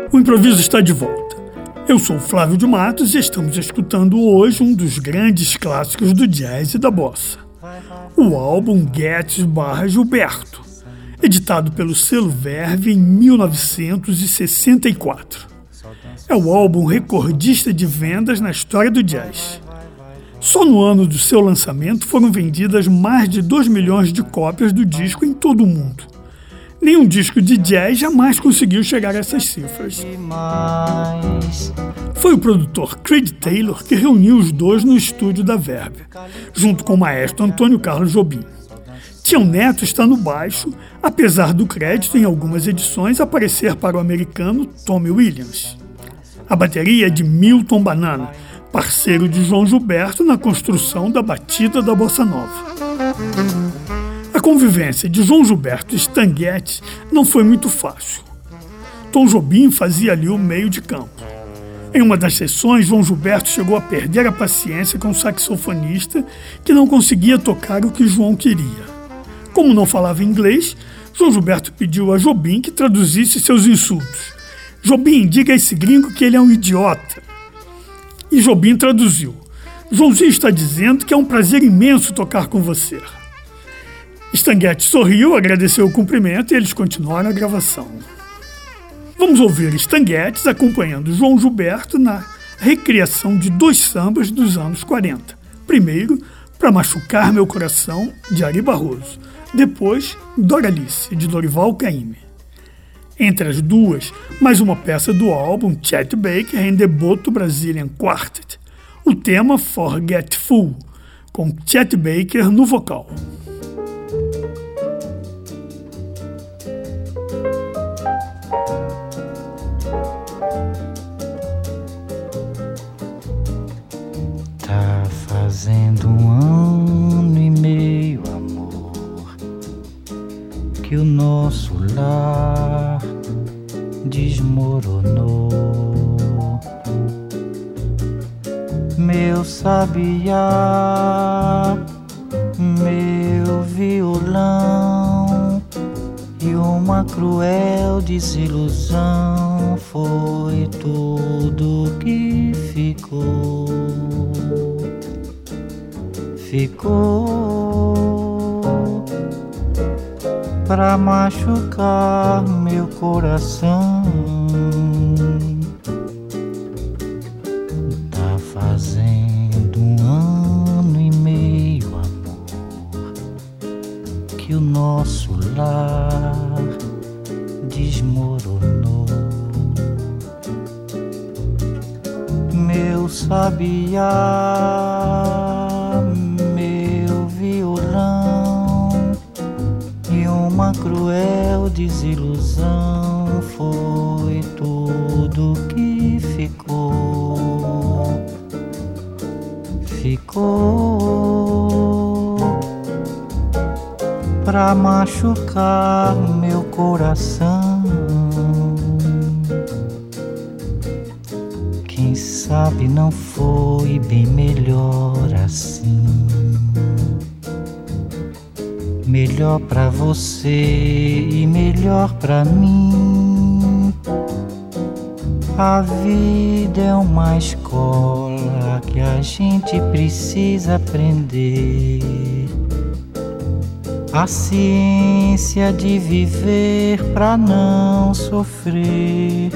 O improviso está de volta. Eu sou Flávio de Matos e estamos escutando hoje um dos grandes clássicos do jazz e da bossa. O álbum Getz/Gilberto, editado pelo selo Verve em 1964. É o álbum recordista de vendas na história do jazz. Só no ano do seu lançamento foram vendidas mais de 2 milhões de cópias do disco em todo o mundo. Nenhum disco de jazz jamais conseguiu chegar a essas cifras. Foi o produtor Creed Taylor que reuniu os dois no estúdio da Verve, junto com o maestro Antônio Carlos Jobim. Tião Neto está no baixo, apesar do crédito em algumas edições aparecer para o americano Tommy Williams. A bateria é de Milton Banana, parceiro de João Gilberto na construção da batida da bossa nova. A convivência de João Gilberto e Stan Getz não foi muito fácil. Tom Jobim fazia ali o meio de campo. Em uma das sessões, João Gilberto chegou a perder a paciência com o saxofonista que não conseguia tocar o que João queria. Como não falava inglês, João Gilberto pediu a Jobim que traduzisse seus insultos. Jobim, diga a esse gringo que ele é um idiota. E Jobim traduziu. Joãozinho está dizendo que é um prazer imenso tocar com você. Stan Getz sorriu, agradeceu o cumprimento e eles continuaram a gravação. Vamos ouvir Stan Getz acompanhando João Gilberto na recriação de 2 sambas dos anos 40. Primeiro, Pra Machucar Meu Coração, de Ari Barroso. Depois, Doralice, de Dorival Caymmi. Entre as duas, mais uma peça do álbum Chet Baker em Deboto Brazilian Quartet. O tema Forgetful, com Chet Baker no vocal. Tá fazendo 1 ano e meio, amor, que o nosso lar desmoronou. Meu sabiá, meu violão e uma cruel desilusão foi tudo que ficou. Ficou pra machucar meu coração. Tá fazendo 1 ano e meio, amor, que o nosso lar desmoronou. Meu sabiá, meu violão e uma cruel desilusão foi tudo que ficou. Ficou pra machucar meu coração. Quem sabe não foi bem melhor assim. Melhor pra você e melhor pra mim. A vida é uma escola que a gente precisa aprender. A ciência de viver pra não sofrer.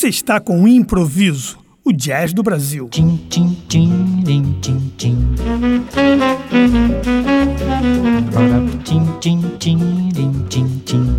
Você está com o improviso, o jazz do Brasil. Tim, tim, tim, tim, tim, tim. Tim, tim, tim, tim, tim, tim.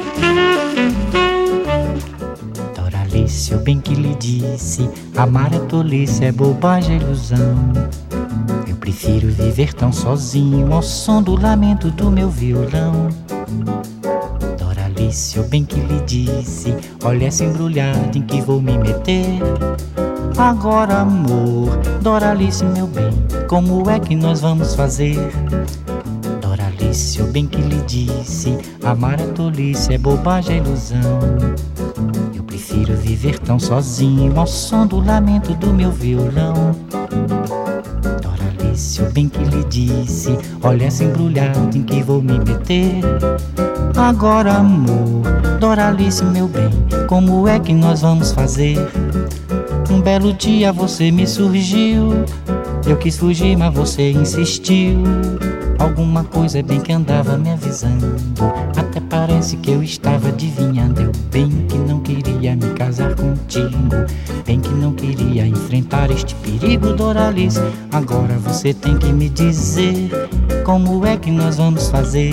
Doralice, eu bem que lhe disse, amar é tolice, é bobagem, é ilusão. Eu prefiro viver tão sozinho ao som do lamento do meu violão. Doralice, eu bem que lhe disse, olha essa embrulhada em que vou me meter. Agora, amor, Doralice, meu bem, como é que nós vamos fazer? Doralice, eu bem que lhe disse, amar é tolice, é bobagem, é ilusão. Eu prefiro viver tão sozinho ao som do lamento do meu violão. Doralice, eu bem que lhe disse, olha essa embrulhada em que vou me meter. Agora, amor, Doralice, meu bem, como é que nós vamos fazer? Um belo dia você me surgiu, eu quis fugir, mas você insistiu. Alguma coisa bem que andava me avisando, até parece que eu estava adivinhando. Eu bem que não queria me casar contigo, bem que não queria enfrentar este perigo, Doralice. Agora você tem que me dizer, como é que nós vamos fazer?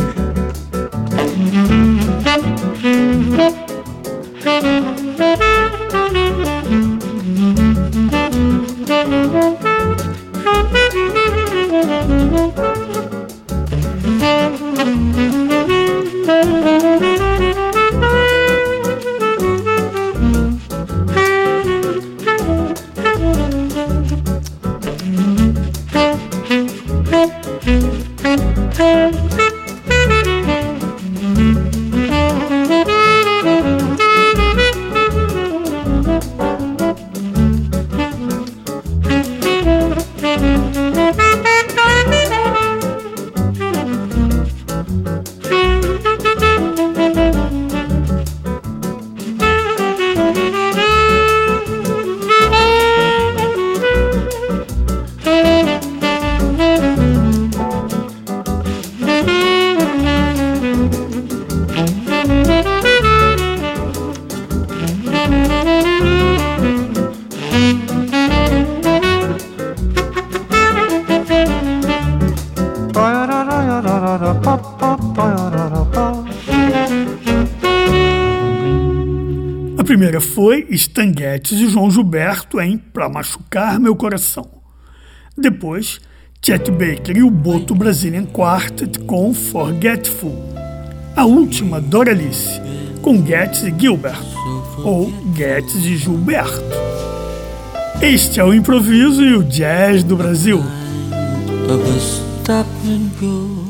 A primeira foi Stan Getz e João Gilberto em Pra Machucar Meu Coração. Depois, Chet Baker e o Boto Brazilian Quartet com Forgetful. A última, Doralice, com Getz e Gilbert, ou Getz e Gilberto. Este é o improviso e o jazz do Brasil. Stop and go.